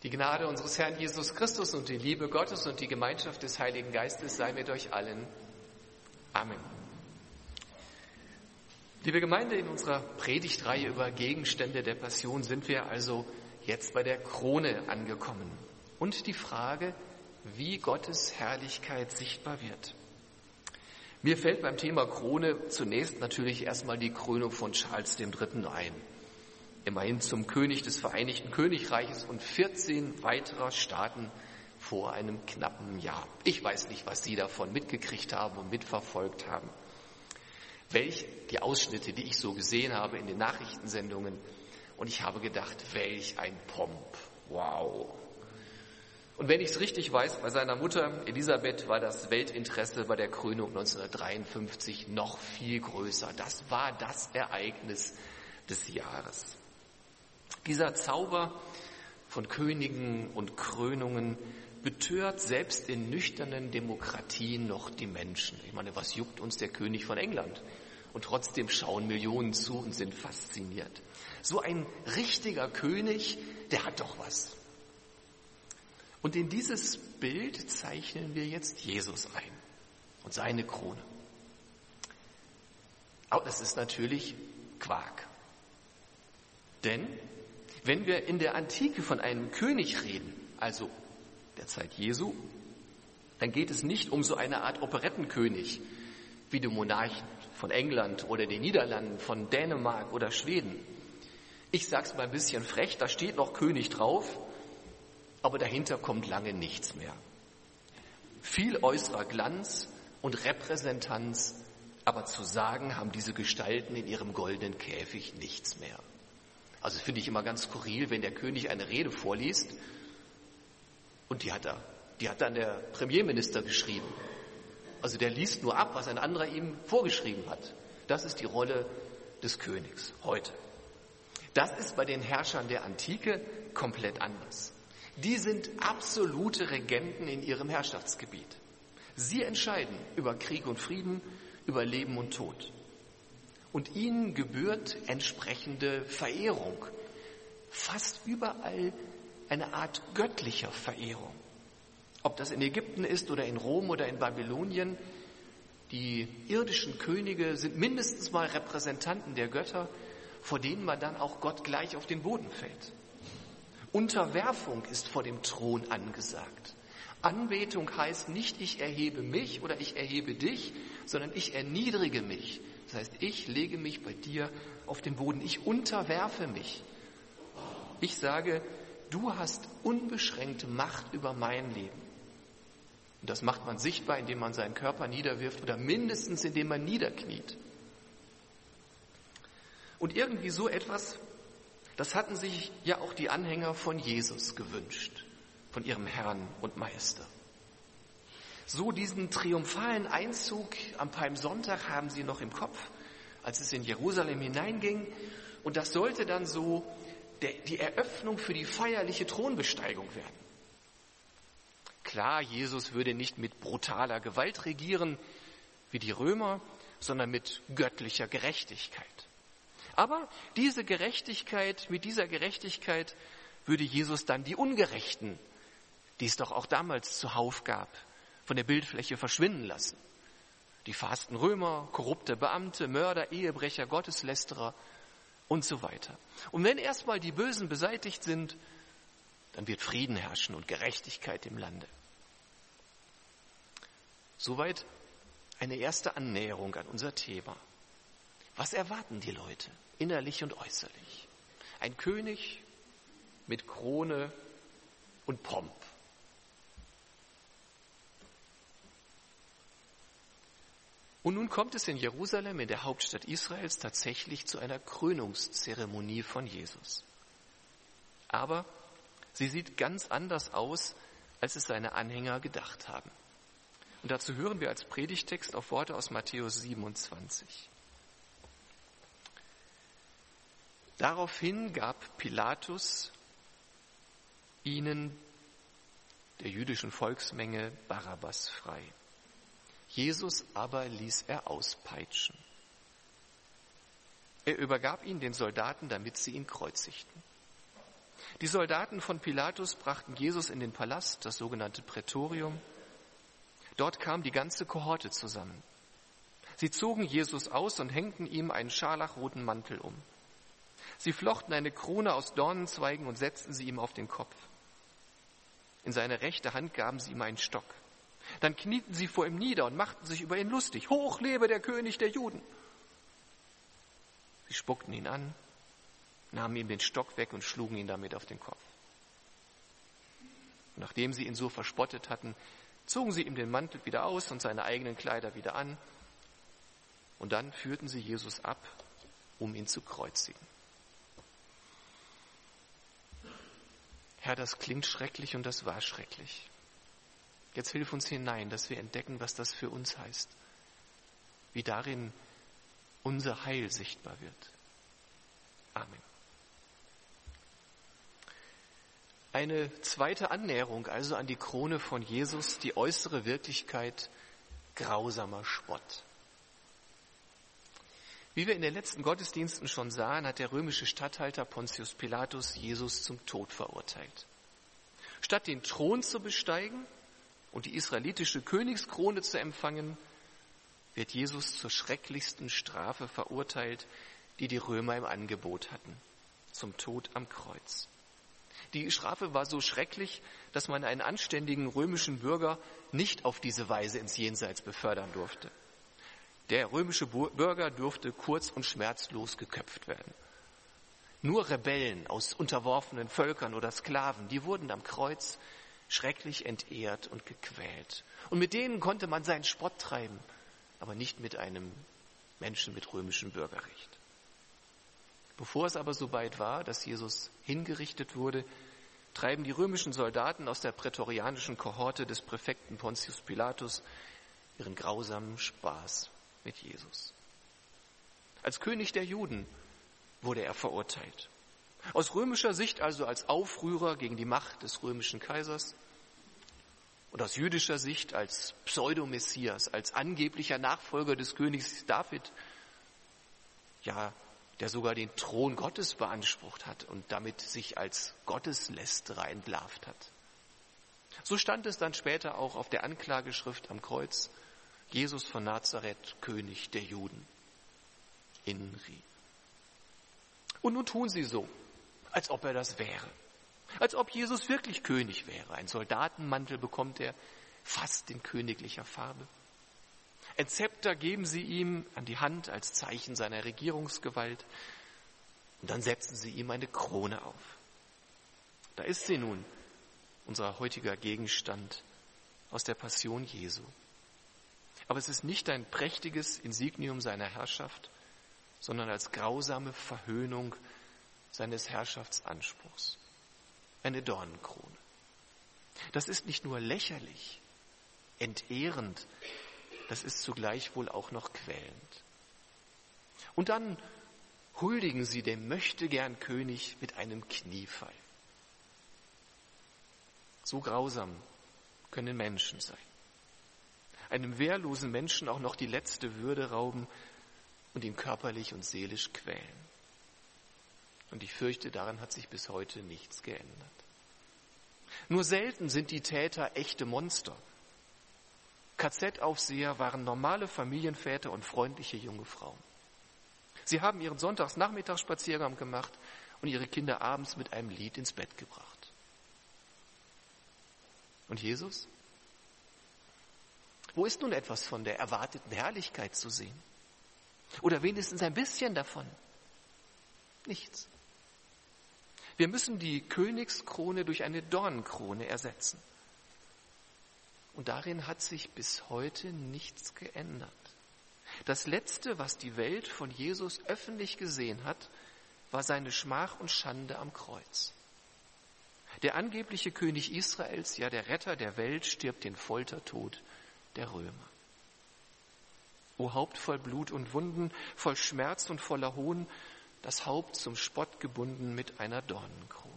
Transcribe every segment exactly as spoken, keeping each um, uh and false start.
Die Gnade unseres Herrn Jesus Christus und die Liebe Gottes und die Gemeinschaft des Heiligen Geistes sei mit euch allen. Amen. Liebe Gemeinde, in unserer Predigtreihe über Gegenstände der Passion sind wir also jetzt bei der Krone angekommen und die Frage, wie Gottes Herrlichkeit sichtbar wird. Mir fällt beim Thema Krone zunächst natürlich erstmal die Krönung von Charles der Dritte ein. Immerhin zum König des Vereinigten Königreiches und vierzehn weiterer Staaten vor einem knappen Jahr. Ich weiß nicht, was Sie davon mitgekriegt haben und mitverfolgt haben. Welch die Ausschnitte, die ich so gesehen habe in den Nachrichtensendungen. Und ich habe gedacht, welch ein Pomp. Wow. Und wenn ich es richtig weiß, bei seiner Mutter Elisabeth war das Weltinteresse bei der Krönung neunzehnhundertdreiundfünfzig noch viel größer. Das war das Ereignis des Jahres. Dieser Zauber von Königen und Krönungen betört selbst in nüchternen Demokratien noch die Menschen. Ich meine, was juckt uns der König von England? Und trotzdem schauen Millionen zu und sind fasziniert. So ein richtiger König, der hat doch was. Und in dieses Bild zeichnen wir jetzt Jesus ein und seine Krone. Aber das ist natürlich Quark. Denn wenn wir in der Antike von einem König reden, also der Zeit Jesu, dann geht es nicht um so eine Art Operettenkönig wie die Monarchen von England oder den Niederlanden, von Dänemark oder Schweden. Ich sag's mal ein bisschen frech, da steht noch König drauf, aber dahinter kommt lange nichts mehr. Viel äußerer Glanz und Repräsentanz, aber zu sagen haben diese Gestalten in ihrem goldenen Käfig nichts mehr. Also finde ich immer ganz skurril, wenn der König eine Rede vorliest und die hat er, die hat dann der Premierminister geschrieben. Also der liest nur ab, was ein anderer ihm vorgeschrieben hat. Das ist die Rolle des Königs heute. Das ist bei den Herrschern der Antike komplett anders. Die sind absolute Regenten in ihrem Herrschaftsgebiet. Sie entscheiden über Krieg und Frieden, über Leben und Tod. Und ihnen gebührt entsprechende Verehrung. Fast überall eine Art göttlicher Verehrung. Ob das in Ägypten ist oder in Rom oder in Babylonien, die irdischen Könige sind mindestens mal Repräsentanten der Götter, vor denen man dann auch Gott gleich auf den Boden fällt. Unterwerfung ist vor dem Thron angesagt. Anbetung heißt nicht, ich erhebe mich oder ich erhebe dich, sondern ich erniedrige mich. Das heißt, ich lege mich bei dir auf den Boden. Ich unterwerfe mich. Ich sage, du hast unbeschränkte Macht über mein Leben. Und das macht man sichtbar, indem man seinen Körper niederwirft oder mindestens indem man niederkniet. Und irgendwie so etwas, das hatten sich ja auch die Anhänger von Jesus gewünscht, von ihrem Herrn und Meister. So diesen triumphalen Einzug am Palmsonntag haben sie noch im Kopf, als es in Jerusalem hineinging. Und das sollte dann so der, die Eröffnung für die feierliche Thronbesteigung werden. Klar, Jesus würde nicht mit brutaler Gewalt regieren wie die Römer, sondern mit göttlicher Gerechtigkeit. Aber diese Gerechtigkeit, mit dieser Gerechtigkeit würde Jesus dann die Ungerechten, die es doch auch damals zuhauf gab, von der Bildfläche verschwinden lassen. Die verhassten Römer, korrupte Beamte, Mörder, Ehebrecher, Gotteslästerer und so weiter. Und wenn erstmal die Bösen beseitigt sind, dann wird Frieden herrschen und Gerechtigkeit im Lande. Soweit eine erste Annäherung an unser Thema. Was erwarten die Leute, innerlich und äußerlich? Ein König mit Krone und Pomp. Und nun kommt es in Jerusalem, in der Hauptstadt Israels, tatsächlich zu einer Krönungszeremonie von Jesus. Aber sie sieht ganz anders aus, als es seine Anhänger gedacht haben. Und dazu hören wir als Predigtext auf Worte aus Matthäus siebenundzwanzig. Daraufhin gab Pilatus ihnen, der jüdischen Volksmenge, Barabbas frei. Jesus aber ließ er auspeitschen. Er übergab ihn den Soldaten, damit sie ihn kreuzigten. Die Soldaten von Pilatus brachten Jesus in den Palast, das sogenannte Prätorium. Dort kam die ganze Kohorte zusammen. Sie zogen Jesus aus und hängten ihm einen scharlachroten Mantel um. Sie flochten eine Krone aus Dornenzweigen und setzten sie ihm auf den Kopf. In seine rechte Hand gaben sie ihm einen Stock. Dann knieten sie vor ihm nieder und machten sich über ihn lustig. Hoch lebe der König der Juden! Sie spuckten ihn an, nahmen ihm den Stock weg und schlugen ihn damit auf den Kopf. Und nachdem sie ihn so verspottet hatten, zogen sie ihm den Mantel wieder aus und seine eigenen Kleider wieder an. Und dann führten sie Jesus ab, um ihn zu kreuzigen. Herr, das klingt schrecklich und das war schrecklich. Jetzt hilf uns hinein, dass wir entdecken, was das für uns heißt. Wie darin unser Heil sichtbar wird. Amen. Eine zweite Annäherung also an die Krone von Jesus, die äußere Wirklichkeit grausamer Spott. Wie wir in den letzten Gottesdiensten schon sahen, hat der römische Statthalter Pontius Pilatus Jesus zum Tod verurteilt. Statt den Thron zu besteigen und die israelitische Königskrone zu empfangen, wird Jesus zur schrecklichsten Strafe verurteilt, die die Römer im Angebot hatten, zum Tod am Kreuz. Die Strafe war so schrecklich, dass man einen anständigen römischen Bürger nicht auf diese Weise ins Jenseits befördern durfte. Der römische Bürger durfte kurz und schmerzlos geköpft werden. Nur Rebellen aus unterworfenen Völkern oder Sklaven, die wurden am Kreuz schrecklich entehrt und gequält. Und mit denen konnte man seinen Spott treiben, aber nicht mit einem Menschen mit römischem Bürgerrecht. Bevor es aber so weit war, dass Jesus hingerichtet wurde, treiben die römischen Soldaten aus der prätorianischen Kohorte des Präfekten Pontius Pilatus ihren grausamen Spaß mit Jesus. Als König der Juden wurde er verurteilt. Aus römischer Sicht also als Aufrührer gegen die Macht des römischen Kaisers und aus jüdischer Sicht als Pseudo-Messias, als angeblicher Nachfolger des Königs David, ja, der sogar den Thron Gottes beansprucht hat und damit sich als Gotteslästerer entlarvt hat. So stand es dann später auch auf der Anklageschrift am Kreuz: Jesus von Nazareth, König der Juden. Inri. Und nun tun sie so, als ob er das wäre. Als ob Jesus wirklich König wäre. Ein Soldatenmantel bekommt er, fast in königlicher Farbe. Ein Zepter geben sie ihm an die Hand als Zeichen seiner Regierungsgewalt. Und dann setzen sie ihm eine Krone auf. Da ist sie nun, unser heutiger Gegenstand aus der Passion Jesu. Aber es ist nicht ein prächtiges Insignium seiner Herrschaft, sondern als grausame Verhöhnung seines Herrschaftsanspruchs. Eine Dornenkrone. Das ist nicht nur lächerlich, entehrend, das ist zugleich wohl auch noch quälend. Und dann huldigen sie dem Möchtegern-König mit einem Kniefall. So grausam können Menschen sein. Einem wehrlosen Menschen auch noch die letzte Würde rauben und ihn körperlich und seelisch quälen. Und ich fürchte, daran hat sich bis heute nichts geändert. Nur selten sind die Täter echte Monster. K Z-Aufseher waren normale Familienväter und freundliche junge Frauen. Sie haben ihren Sonntagsnachmittagsspaziergang gemacht und ihre Kinder abends mit einem Lied ins Bett gebracht. Und Jesus? Wo ist nun etwas von der erwarteten Herrlichkeit zu sehen? Oder wenigstens ein bisschen davon? Nichts. Wir müssen die Königskrone durch eine Dornenkrone ersetzen. Und darin hat sich bis heute nichts geändert. Das Letzte, was die Welt von Jesus öffentlich gesehen hat, war seine Schmach und Schande am Kreuz. Der angebliche König Israels, ja der Retter der Welt, stirbt den Foltertod der Römer. O Haupt voll Blut und Wunden, voll Schmerz und voller Hohn, das Haupt zum Spott gebunden mit einer Dornenkrone.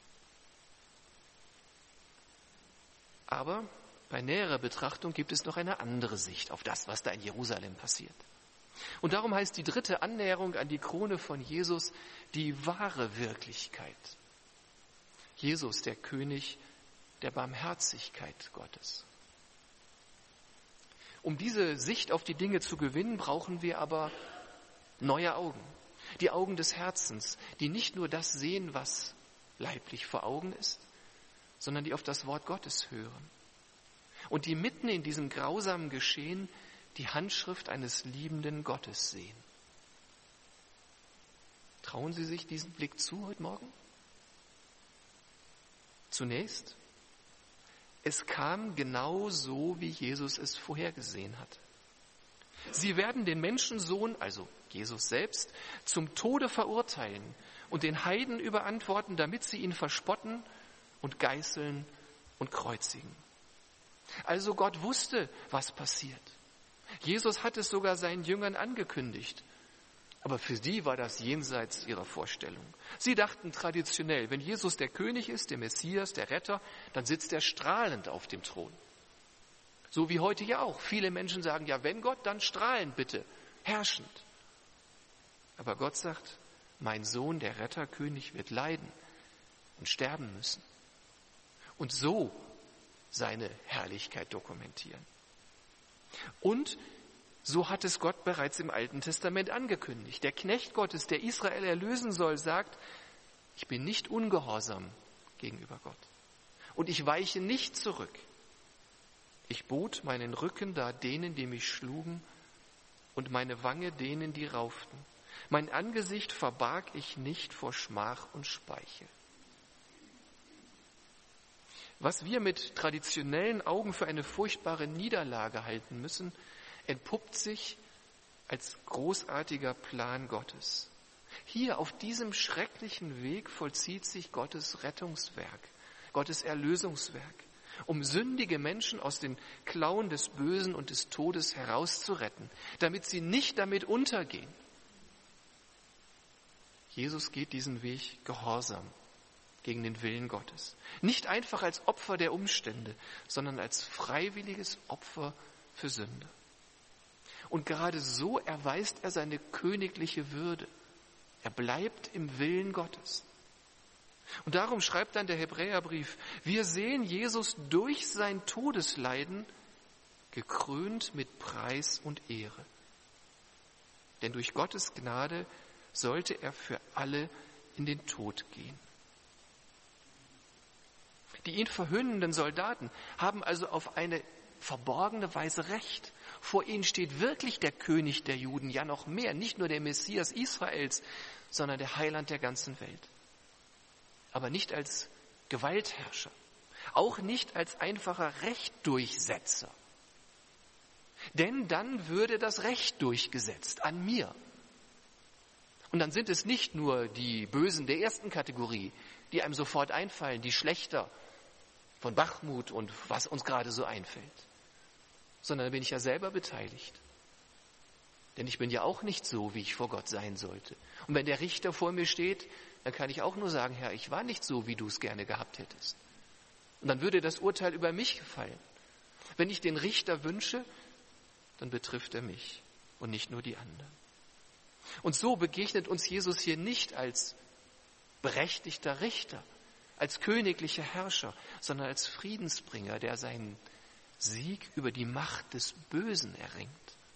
Aber bei näherer Betrachtung gibt es noch eine andere Sicht auf das, was da in Jerusalem passiert. Und darum heißt die dritte Annäherung an die Krone von Jesus die wahre Wirklichkeit. Jesus, der König der Barmherzigkeit Gottes. Um diese Sicht auf die Dinge zu gewinnen, brauchen wir aber neue Augen. Die Augen des Herzens, die nicht nur das sehen, was leiblich vor Augen ist, sondern die auf das Wort Gottes hören. Und die mitten in diesem grausamen Geschehen die Handschrift eines liebenden Gottes sehen. Trauen Sie sich diesen Blick zu heute Morgen? Zunächst, es kam genau so, wie Jesus es vorhergesehen hat. Sie werden den Menschensohn, also Jesus selbst, zum Tode verurteilen und den Heiden überantworten, damit sie ihn verspotten und geißeln und kreuzigen. Also Gott wusste, was passiert. Jesus hat es sogar seinen Jüngern angekündigt. Aber für sie war das jenseits ihrer Vorstellung. Sie dachten traditionell, wenn Jesus der König ist, der Messias, der Retter, dann sitzt er strahlend auf dem Thron. So wie heute ja auch. Viele Menschen sagen, ja, wenn Gott, dann strahlend bitte, herrschend. Aber Gott sagt, mein Sohn, der Retterkönig, wird leiden und sterben müssen. Und so seine Herrlichkeit dokumentieren. Und so hat es Gott bereits im Alten Testament angekündigt. Der Knecht Gottes, der Israel erlösen soll, sagt, ich bin nicht ungehorsam gegenüber Gott. Und ich weiche nicht zurück. Ich bot meinen Rücken dar denen, die mich schlugen, und meine Wange denen, die rauften. Mein Angesicht verbarg ich nicht vor Schmach und Speichel. Was wir mit traditionellen Augen für eine furchtbare Niederlage halten müssen, entpuppt sich als großartiger Plan Gottes. Hier auf diesem schrecklichen Weg vollzieht sich Gottes Rettungswerk, Gottes Erlösungswerk, um sündige Menschen aus den Klauen des Bösen und des Todes herauszuretten, damit sie nicht damit untergehen. Jesus geht diesen Weg gehorsam gegen den Willen Gottes. Nicht einfach als Opfer der Umstände, sondern als freiwilliges Opfer für Sünde. Und gerade so erweist er seine königliche Würde. Er bleibt im Willen Gottes. Und darum schreibt dann der Hebräerbrief, wir sehen Jesus durch sein Todesleiden gekrönt mit Preis und Ehre. Denn durch Gottes Gnade sollte er für alle in den Tod gehen. Die ihn verhöhnenden Soldaten haben also auf eine verborgene Weise Recht. Vor ihnen steht wirklich der König der Juden, ja noch mehr, nicht nur der Messias Israels, sondern der Heiland der ganzen Welt. Aber nicht als Gewaltherrscher, auch nicht als einfacher Rechtdurchsetzer. Denn dann würde das Recht durchgesetzt an mir. Und dann sind es nicht nur die Bösen der ersten Kategorie, die einem sofort einfallen, die Schlächter von Bachmut und was uns gerade so einfällt, sondern da bin ich ja selber beteiligt. Denn ich bin ja auch nicht so, wie ich vor Gott sein sollte. Und wenn der Richter vor mir steht, dann kann ich auch nur sagen, Herr, ich war nicht so, wie du es gerne gehabt hättest. Und dann würde das Urteil über mich gefallen. Wenn ich den Richter wünsche, dann betrifft er mich und nicht nur die anderen. Und so begegnet uns Jesus hier nicht als berechtigter Richter, als königlicher Herrscher, sondern als Friedensbringer, der seinen Sieg über die Macht des Bösen erringt.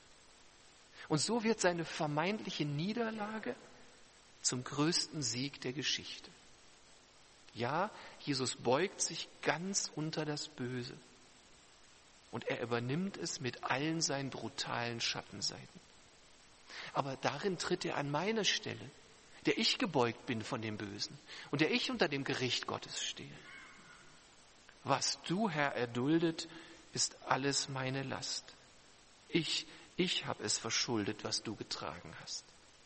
Und so wird seine vermeintliche Niederlage zum größten Sieg der Geschichte. Ja, Jesus beugt sich ganz unter das Böse und er übernimmt es mit allen seinen brutalen Schattenseiten. Aber darin tritt er an meine Stelle, der ich gebeugt bin von dem Bösen und der ich unter dem Gericht Gottes stehe. Was du, Herr, erduldet, ist alles meine Last. Ich, ich habe es verschuldet, was du getragen hast.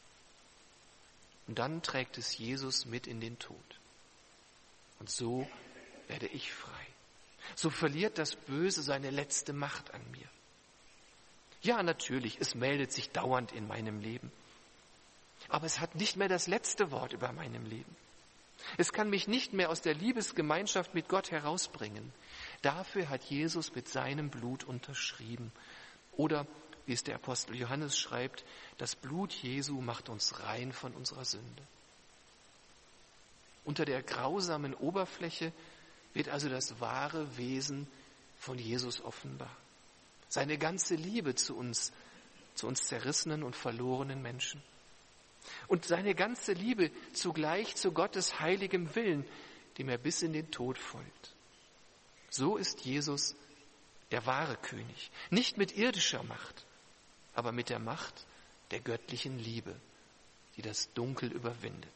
Und dann trägt es Jesus mit in den Tod. Und so werde ich frei. So verliert das Böse seine letzte Macht an mir. Ja, natürlich, es meldet sich dauernd in meinem Leben. Aber es hat nicht mehr das letzte Wort über meinem Leben. Es kann mich nicht mehr aus der Liebesgemeinschaft mit Gott herausbringen. Dafür hat Jesus mit seinem Blut unterschrieben. Oder, wie es der Apostel Johannes schreibt, das Blut Jesu macht uns rein von unserer Sünde. Unter der grausamen Oberfläche wird also das wahre Wesen von Jesus offenbar. Seine ganze Liebe zu uns, zu uns zerrissenen und verlorenen Menschen. Und seine ganze Liebe zugleich zu Gottes heiligem Willen, dem er bis in den Tod folgt. So ist Jesus der wahre König. Nicht mit irdischer Macht, aber mit der Macht der göttlichen Liebe, die das Dunkel überwindet.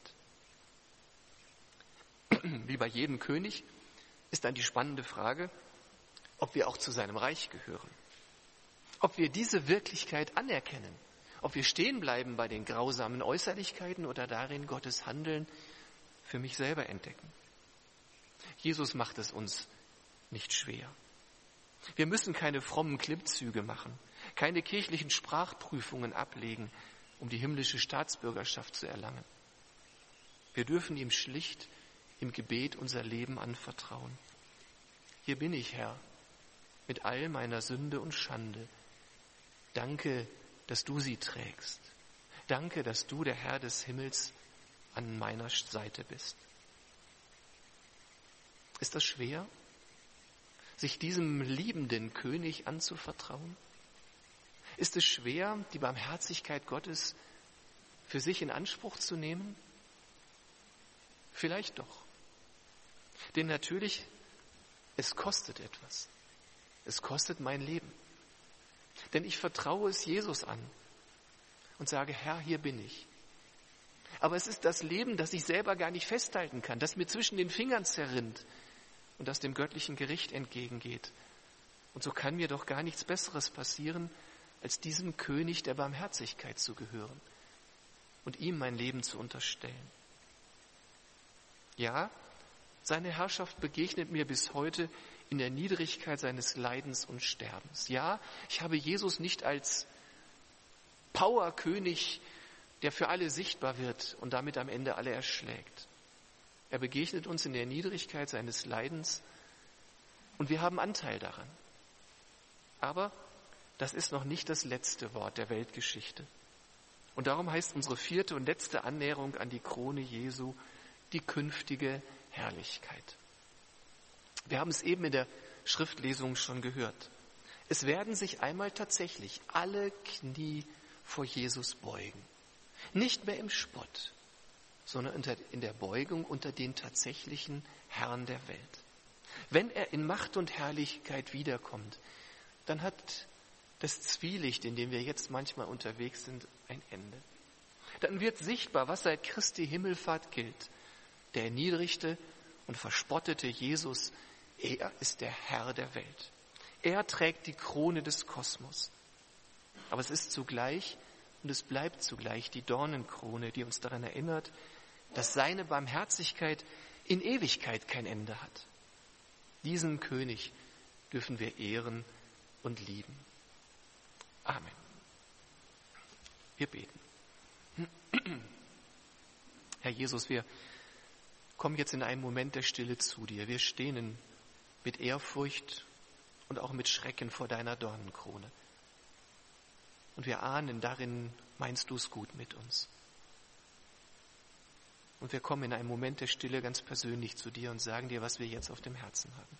Wie bei jedem König ist dann die spannende Frage, ob wir auch zu seinem Reich gehören. Ob wir diese Wirklichkeit anerkennen. Ob wir stehen bleiben bei den grausamen Äußerlichkeiten oder darin Gottes Handeln für mich selber entdecken. Jesus macht es uns nicht schwer. Wir müssen keine frommen Klimmzüge machen, keine kirchlichen Sprachprüfungen ablegen, um die himmlische Staatsbürgerschaft zu erlangen. Wir dürfen ihm schlicht im Gebet unser Leben anvertrauen. Hier bin ich, Herr, mit all meiner Sünde und Schande. Danke, dass du sie trägst. Danke, dass du, der Herr des Himmels, an meiner Seite bist. Ist das schwer, sich diesem liebenden König anzuvertrauen? Ist es schwer, die Barmherzigkeit Gottes für sich in Anspruch zu nehmen? Vielleicht doch. Denn natürlich, es kostet etwas. Es kostet mein Leben. Denn ich vertraue es Jesus an und sage, Herr, hier bin ich. Aber es ist das Leben, das ich selber gar nicht festhalten kann, das mir zwischen den Fingern zerrinnt und das dem göttlichen Gericht entgegengeht. Und so kann mir doch gar nichts Besseres passieren, als diesem König der Barmherzigkeit zu gehören und ihm mein Leben zu unterstellen. Ja, seine Herrschaft begegnet mir bis heute in der Niedrigkeit seines Leidens und Sterbens. Ja, ich habe Jesus nicht als Powerkönig, der für alle sichtbar wird und damit am Ende alle erschlägt. Er begegnet uns in der Niedrigkeit seines Leidens und wir haben Anteil daran. Aber das ist noch nicht das letzte Wort der Weltgeschichte. Und darum heißt unsere vierte und letzte Annäherung an die Krone Jesu die künftige Herrlichkeit. Wir haben es eben in der Schriftlesung schon gehört. Es werden sich einmal tatsächlich alle Knie vor Jesus beugen. Nicht mehr im Spott, sondern in der Beugung unter den tatsächlichen Herrn der Welt. Wenn er in Macht und Herrlichkeit wiederkommt, dann hat das Zwielicht, in dem wir jetzt manchmal unterwegs sind, ein Ende. Dann wird sichtbar, was seit Christi Himmelfahrt gilt. Der erniedrigte und verspottete Jesus, er ist der Herr der Welt. Er trägt die Krone des Kosmos. Aber es ist zugleich und es bleibt zugleich die Dornenkrone, die uns daran erinnert, dass seine Barmherzigkeit in Ewigkeit kein Ende hat. Diesen König dürfen wir ehren und lieben. Amen. Wir beten. Herr Jesus, wir kommen jetzt in einen Moment der Stille zu dir. Wir stehen mit Ehrfurcht und auch mit Schrecken vor deiner Dornenkrone. Und wir ahnen, darin meinst du es gut mit uns. Und wir kommen in einen Moment der Stille ganz persönlich zu dir und sagen dir, was wir jetzt auf dem Herzen haben.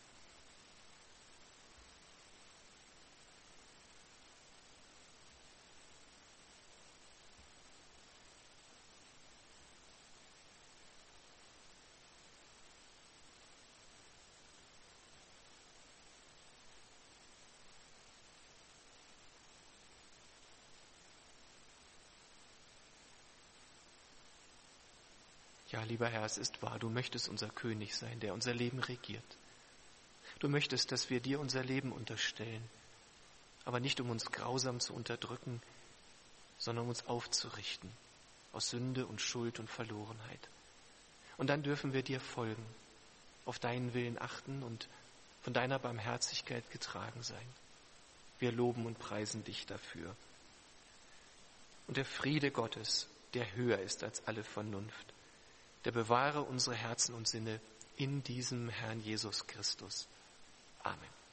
Ja, lieber Herr, es ist wahr, du möchtest unser König sein, der unser Leben regiert. Du möchtest, dass wir dir unser Leben unterstellen, aber nicht um uns grausam zu unterdrücken, sondern um uns aufzurichten aus Sünde und Schuld und Verlorenheit. Und dann dürfen wir dir folgen, auf deinen Willen achten und von deiner Barmherzigkeit getragen sein. Wir loben und preisen dich dafür. Und der Friede Gottes, der höher ist als alle Vernunft, der bewahre unsere Herzen und Sinne in diesem Herrn Jesus Christus. Amen.